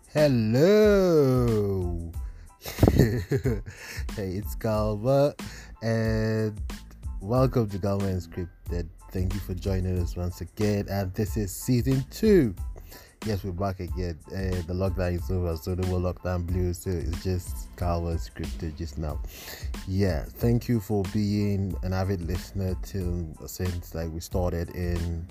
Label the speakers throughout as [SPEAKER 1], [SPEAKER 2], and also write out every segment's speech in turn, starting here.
[SPEAKER 1] Hello. Hey, it's Galva, and welcome to Galva Unscripted. Thank you for joining us once again, and this is season 2. Yes, we're back again. The lockdown is over, so no more lockdown blues. So it's just Galva Unscripted just now. Yeah, thank you for being an avid listener since like we started in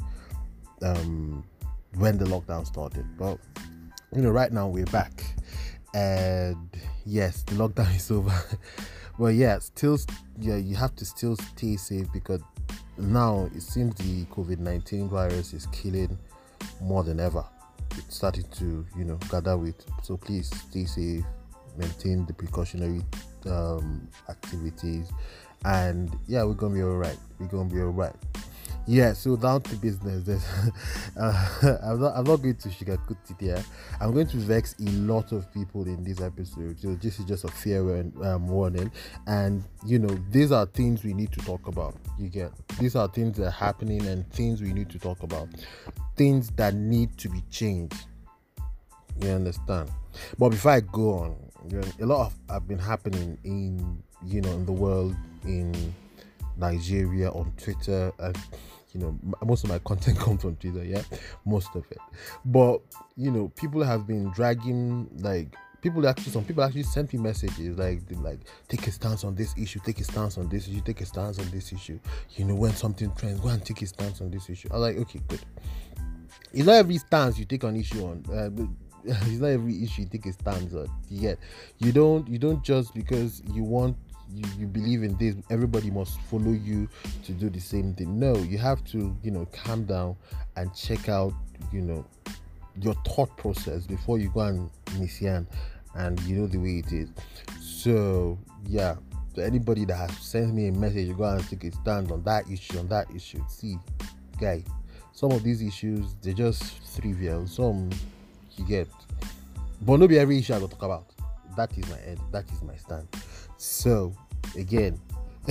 [SPEAKER 1] when the lockdown started. But right now we're back, and yes, the lockdown is over. But you have to still stay safe because now it seems the COVID-19 virus is killing more than ever. It's starting to gather weight. So please stay safe, maintain the precautionary activities, and yeah, we're gonna be all right. Yeah, so down to business. I'm not going to sugarcoat it here. I'm going to vex a lot of people in this episode. So this is just a fair warning. And these are things we need to talk about. These are things that are happening and things we need to talk about. Things that need to be changed. You understand? But before I go on, a lot have been happening in the world, in Nigeria, on Twitter, and most of my content comes from Twitter, most of it. But people have been dragging, like, some people actually sent me messages like take a stance on this issue, take a stance on this issue, take a stance on this issue. When something trends, go and take a stance on this issue. I was like, okay, good. It's not every stance you take an issue on. It's not every issue you take a stance on. You don't just because you believe in this, everybody must follow you to do the same thing. No, you have to calm down and check out your thought process before you go and misyan, and the way it is. So yeah, so anybody that has sent me a message, you go and take a stand on that issue. See, guy, some of these issues, they're just trivial. Some you get, but not be every issue I go talk about. That is my end. That is my stand. So again,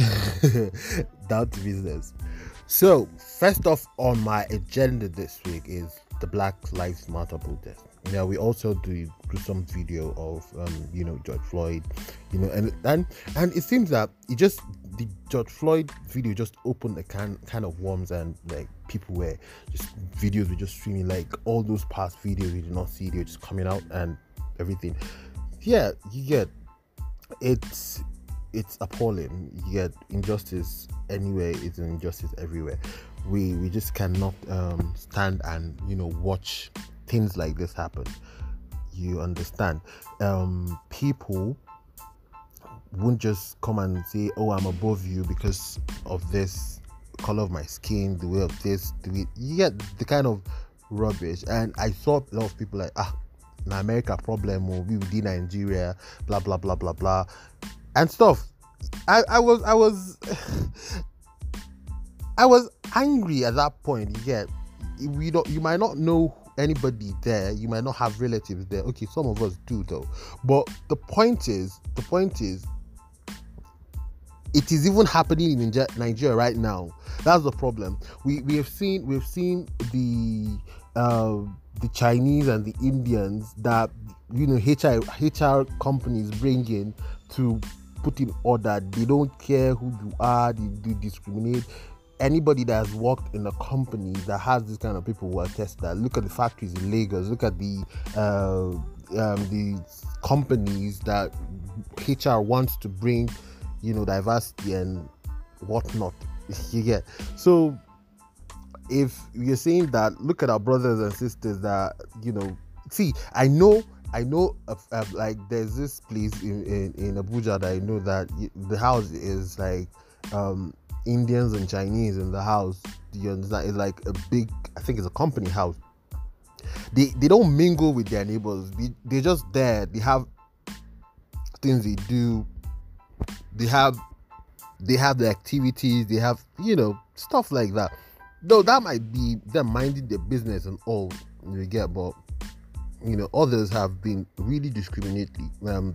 [SPEAKER 1] down to business. So first off on my agenda this week is the Black Lives Matter protest. We also do some video of George Floyd, and it seems that the George Floyd video just opened a kind of worms, and like people were videos were just streaming, like all those past videos we did not see, they were just coming out and everything. Yeah, you get it's appalling. You get injustice anywhere, it's an injustice everywhere. We just cannot stand and watch things like this happen. You understand? People won't just come and say, oh, I'm above you because of this color of my skin, the way of this, you get the kind of rubbish. And I saw a lot of people like, in America problem, or we within Nigeria, blah blah blah blah blah and stuff. I was I was angry at that point. You might not know anybody there, you might not have relatives there. Okay, some of us do though. But the point is it is even happening in Nigeria right now. That's the problem. We've seen the Chinese and the Indians that HR companies bring in to put in order. They don't care who you are. They discriminate. Anybody that has worked in a company that has this kind of people will attest that. Look at the factories in Lagos. Look at the companies that HR wants to bring diversity and whatnot. You get. So if you're saying that, look at our brothers and sisters that see, I know like there's this place in Abuja that I know that the house is like Indians and Chinese in the house. Do you understand? It's like a big, I think it's a company house. They don't mingle with their neighbors. They're just there. They have things they do. They have the activities. They have stuff like that. Though that might be them minding their business and all, you get, but others have been really discriminatory.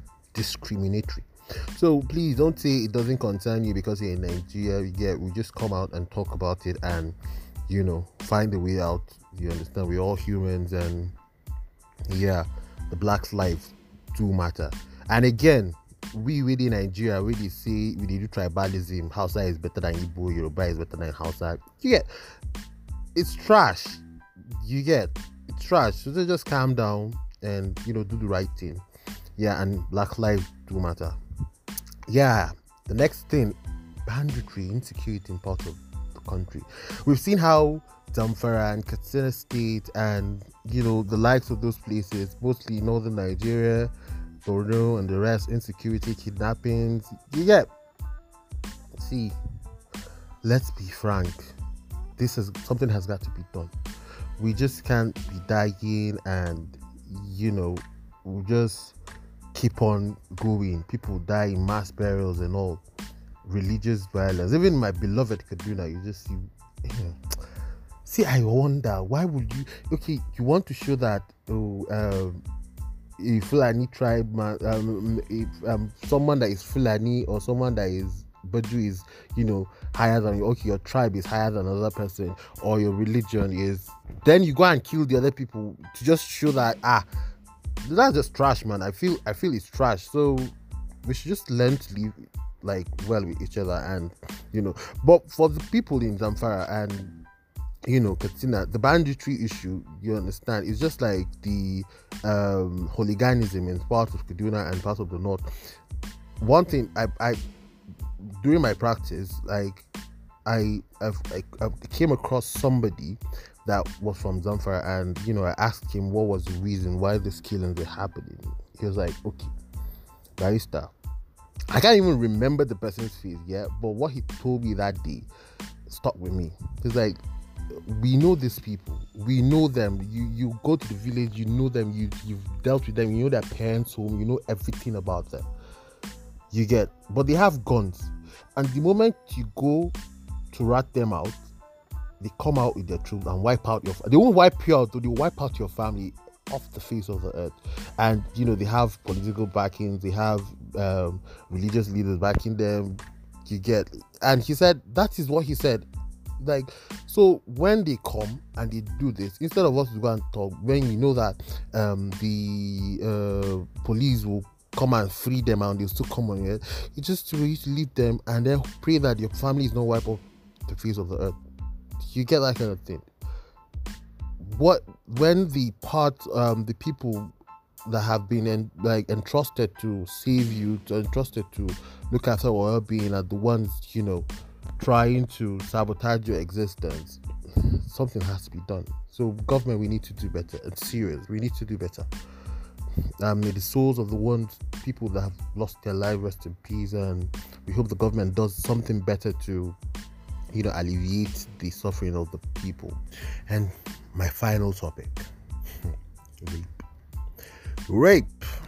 [SPEAKER 1] So please don't say it doesn't concern you because you're in Nigeria. We just come out and talk about it and find a way out. You understand? We're all humans, and the Black lives do matter. And again, we within Nigeria really say we do tribalism. Hausa is better than Igbo, Yoruba is better than Hausa. You get, it's trash. You get, it's trash. So just calm down and do the right thing. Yeah, and Black lives do matter. Yeah, the next thing, banditry, insecurity in parts of the country. We've seen how Zamfara and Katsina State and the likes of those places, mostly northern Nigeria, Borno and the rest, insecurity, kidnappings. You get. See, let's be frank. Something has got to be done. We just can't be dying and we just keep on going. People die in mass burials and all. Religious violence. Even my beloved Kaduna, you just see. See, I wonder, why would you... Okay, you want to show that a Fulani tribe, someone that is Fulani or someone that is Badu is, higher than you. Okay, your tribe is higher than another person, or your religion is... Then you go and kill the other people to just show that, that's just trash, man. I feel it's trash. So we should just learn to live well with each other, and but for the people in Zamfara and Katsina, the banditry issue, you understand, it's just like the hooliganism in parts of Kaduna and parts of the north. One thing I during my practice, I came across somebody that was from Zamfara, and I asked him what was the reason why this killings were happening. He was like, okay, barrister, I can't even remember the person's face yet, but what he told me that day stuck with me. He's like, we know these people, we know them. You go to the village, you know them, you've dealt with them, you know their parents' home, you know everything about them. You get, but they have guns, and the moment you go to rat them out, they come out with their troops and wipe out they won't wipe you out, they wipe out your family off the face of the earth. And they have political backings, they have religious leaders backing them. You get, and he said, that is what he said. So when they come and they do this, instead of us to go and talk, when you know that the police will come and free them and they'll still come on here, it's just to leave them and then pray that your family is not wiped off the face of the earth. You get that kind of thing. When the people that have been entrusted to save you, entrusted to look after your well-being, are the ones trying to sabotage your existence, something has to be done. So government, we need to do better. It's serious. We need to do better. May the souls of the people that have lost their life rest in peace, and we hope the government does something better to alleviate the suffering of the people. And my final topic, rape.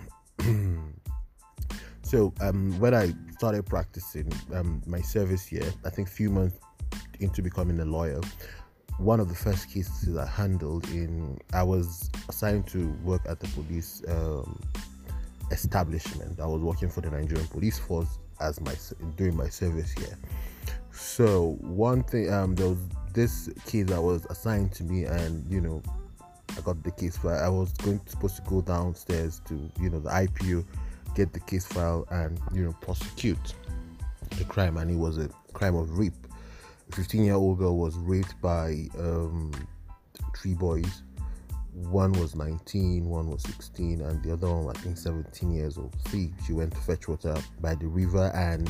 [SPEAKER 1] So when I started practicing my service year, I think a few months into becoming a lawyer, one of the first cases I handled I was assigned to work at the police establishment. I was working for the Nigerian Police Force during my service year. So one thing, there was this case that was assigned to me, and I got the case file. I was supposed to go downstairs to the IPO, get the case file, and prosecute the crime. And it was a crime of rape. A 15-year-old girl was raped by 3 boys. One was 19, one was 16, and the other one, I think, 17 years old. She went to fetch water by the river, and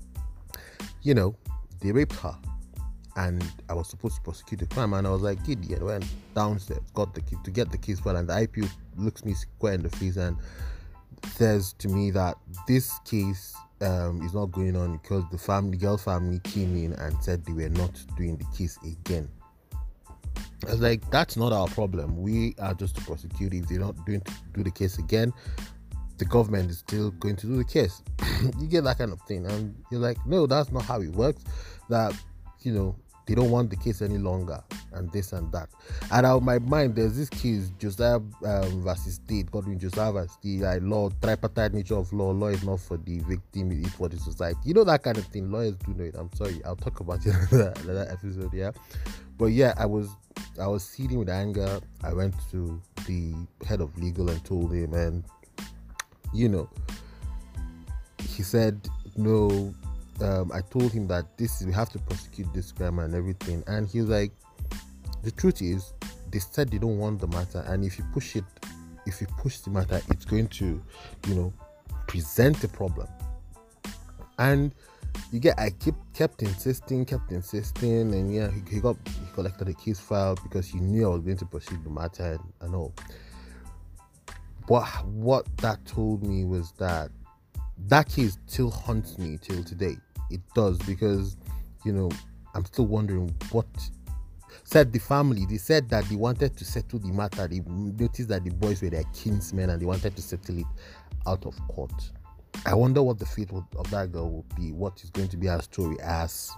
[SPEAKER 1] they raped her. And I was supposed to prosecute the crime, and I was like, giddy, and went downstairs, got the key to get the case file, and the IPO looks me square in the face and says to me that this case is not going on because the girl family came in and said they were not doing the case again. I was like, that's not our problem. We are just to prosecute. If they're not doing to do the case again, the government is still going to do the case. You get that kind of thing, and you're like, no, that's not how it works. That they don't want the case any longer, and this and that. And out of my mind, there's this case, Josiah versus State, Godwin Josiah versus State, law, tripartite nature of law. Law is not for the victim, it's for the society. That kind of thing. Lawyers do know it. I'm sorry, I'll talk about it in another episode, yeah. But yeah, I was I was seething with anger. I went to the head of legal and told him, and you know, he said no. I told him that we have to prosecute this crime and everything, and he was like, the truth is, they said they don't want the matter, and if you push the matter, it's going to, present a problem. And I kept insisting, and yeah, he collected a case file because he knew I was going to pursue the matter and all. But what that told me was that case still haunts me till today. It does, because I'm still wondering what said the family. They said that they wanted to settle the matter. They noticed that the boys were their kinsmen and they wanted to settle it out of court. I wonder what the fate of that girl will be, what is going to be her story as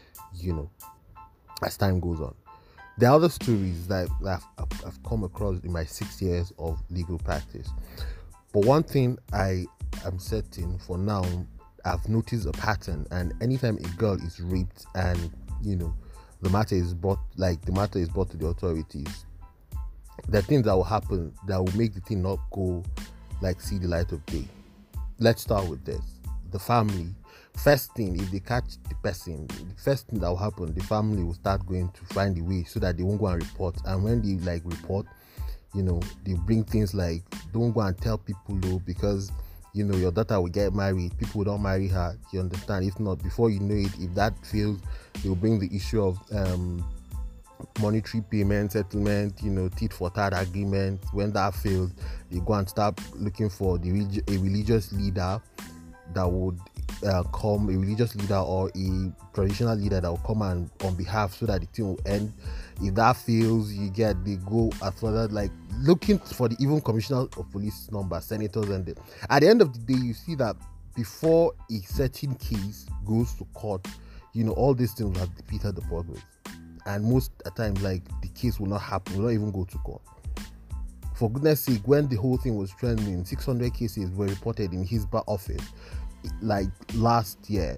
[SPEAKER 1] time goes on. There are other stories that I've come across in my 6 years of legal practice. But one thing I am certain for now, I've noticed a pattern, and anytime a girl is raped and the matter is brought to the authorities, there are things that will happen that will make the thing not go see the light of day. Let's start with this. The family. First thing, if they catch the person, the first thing that will happen, the family will start going to find a way so that they won't go and report. And when they report, they bring things like, don't go and tell people though, because your daughter will get married, people will not marry her, you understand? If not, before you know it, if that fails, they will bring the issue of monetary payment, settlement, tit for tat agreement. When that fails, they go and start looking for a religious leader that would come, a religious leader or a traditional leader that will come and on behalf, so that the thing will end. If that fails, they go further, looking for the even commissioner of police number, senators, and at the end of the day, you see that before a certain case goes to court, all these things will have defeated the progress. And most at times, the case will not happen, will not even go to court. For goodness sake, when the whole thing was trending, 600 cases were reported in his office, last year.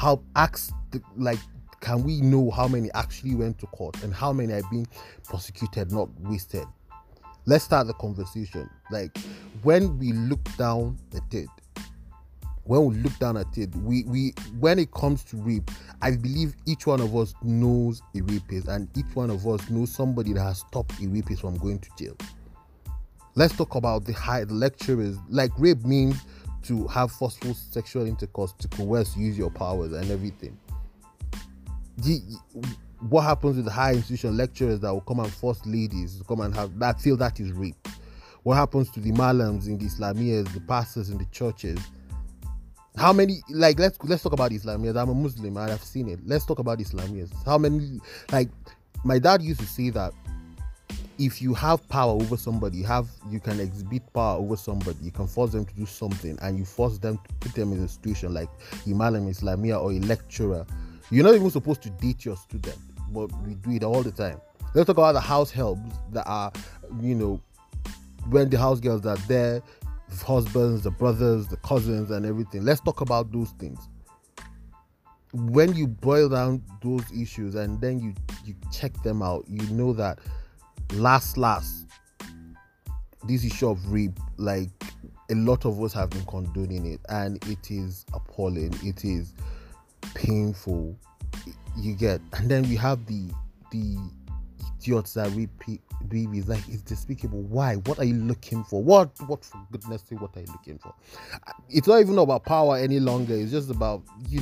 [SPEAKER 1] Can we know how many actually went to court and how many are being prosecuted, not wasted? Let's start the conversation. When we look down at it, when it comes to rape, I believe each one of us knows a rapist, and each one of us knows somebody that has stopped a rapist from going to jail. Let's talk about the lecturers. Rape means to have forceful sexual intercourse, to coerce, use your powers and everything. What happens with the high institution lecturers that will come and force ladies to come and have that, feel that is rape? What happens to the malams in the Islamiyas, the pastors in the churches? How many, let's talk about Islamiyas. I'm a Muslim and I've seen it. Let's talk about Islamiyas. How many, my dad used to say that if you have power over somebody, you can exhibit power over somebody, you can force them to do something, and you force them to put them in a situation like Imam Islamia or a lecturer. You're not even supposed to date your student, but we do it all the time. Let's talk about the house helps that are, when the house girls are there, the husbands, the brothers, the cousins, and everything. Let's talk about those things. When you boil down those issues and then you check them out, you know that last this issue of rape, a lot of us have been condoning it, and it is appalling, it is painful, and then we have the idiots that rape babies. It's despicable. Why? What are you looking for? What for goodness sake, what are you looking for? It's not even about power any longer. It's just about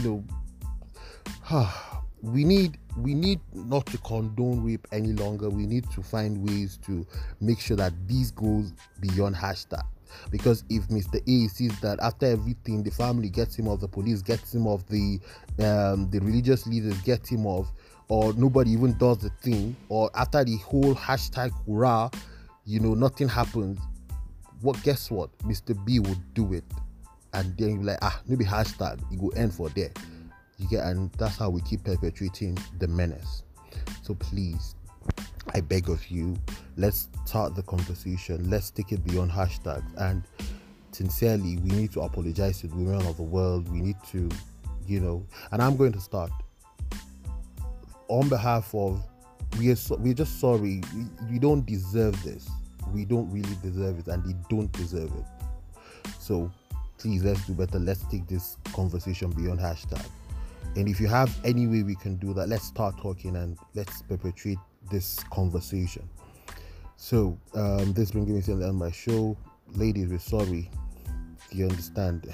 [SPEAKER 1] we need not to condone rape any longer. We need to find ways to make sure that this goes beyond hashtag. Because if Mr. A sees that after everything, the family gets him off, the police gets him off, the religious leaders get him off, or nobody even does the thing, or after the whole hashtag hurrah, nothing happens. Guess what? Mr. B will do it, and then you're maybe hashtag it will end for there. And that's how we keep perpetuating the menace. So please, I beg of you, let's start the conversation. Let's take it beyond hashtags. And sincerely, we need to apologize to the women of the world. We need to, and I'm going to start on behalf of we're just sorry. We don't deserve this. We don't really deserve it, and they don't deserve it. So please, let's do better. Let's take this conversation beyond hashtag. And if you have any way we can do that, let's start talking and let's perpetuate this conversation. So this brings me to the end of my show. Ladies, we're sorry. You understand?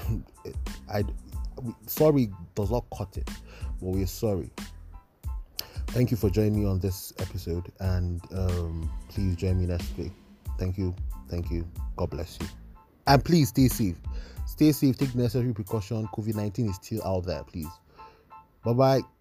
[SPEAKER 1] Sorry does not cut it, but we're sorry. Thank you for joining me on this episode, and please join me next week. Thank you. God bless you. And please stay safe. Take necessary precaution. COVID-19 is still out there, please. Bye-bye.